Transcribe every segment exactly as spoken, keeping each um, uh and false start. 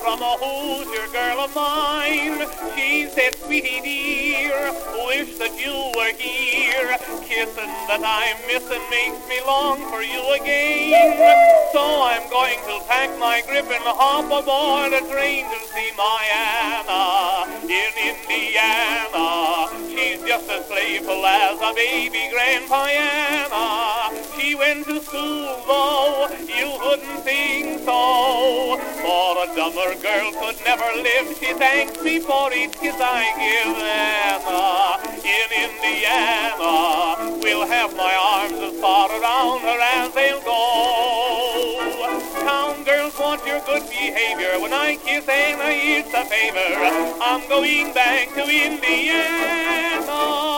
from a Hoosier girl of mine. She said, sweetie dear, wish that you were here. Kissing that I'm missing makes me long for you again. So I'm going to pack my grip and hop aboard a train to see my Anna in Indiana. She's just as playful as a baby Grandpa Anna. She went to school, though you wouldn't think so. For a dumber girl could never live. She thanks me for each kiss I give Anna in Indiana. Will have my arms as far around her as they'll go. Town girls want your good behavior. When I kiss Anna, it's a favor. I'm going back to Indiana.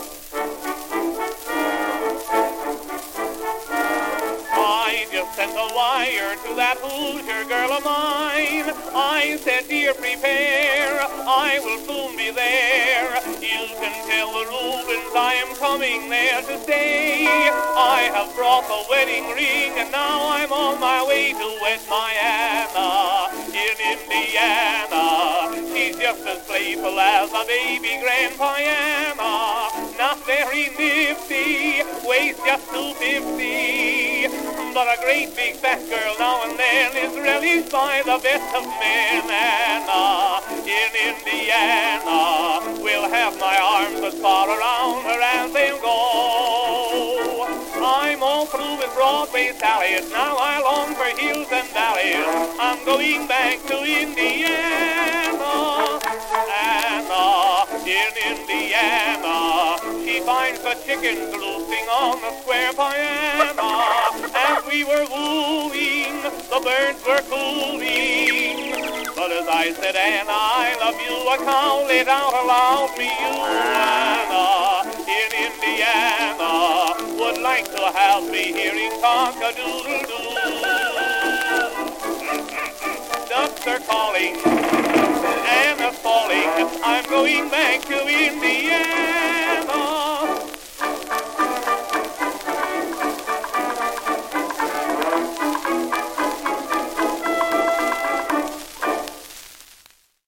I just sent a wire to that Hoosier girl of mine. I said, dear, prepare, I will soon be there. You can tell the Rubens I am coming there to stay. I have brought the wedding ring, and now I'm on my way to wed my Anna in Indiana. She's just as playful as a baby Grandpa Anna. Not very nifty, weighs just two fifty. But a great big fat girl now and then is relished by the best of men. Anna in Indiana will have my arms as far around her as they'll go. I'm all through with Broadway sallies. Now I long for hills and valleys. I'm going back to Indiana. Anna in Indiana. She finds the chickens roosting on the square by Anna. As we were wooing, the birds were cooing. But as I said, Anna, I love you, a cow let out aloud me. You, Anna, in Indiana, would like to have me hearing cock-a-doodle-doo. Ducks are calling, Anna's falling, I'm going back to Indiana.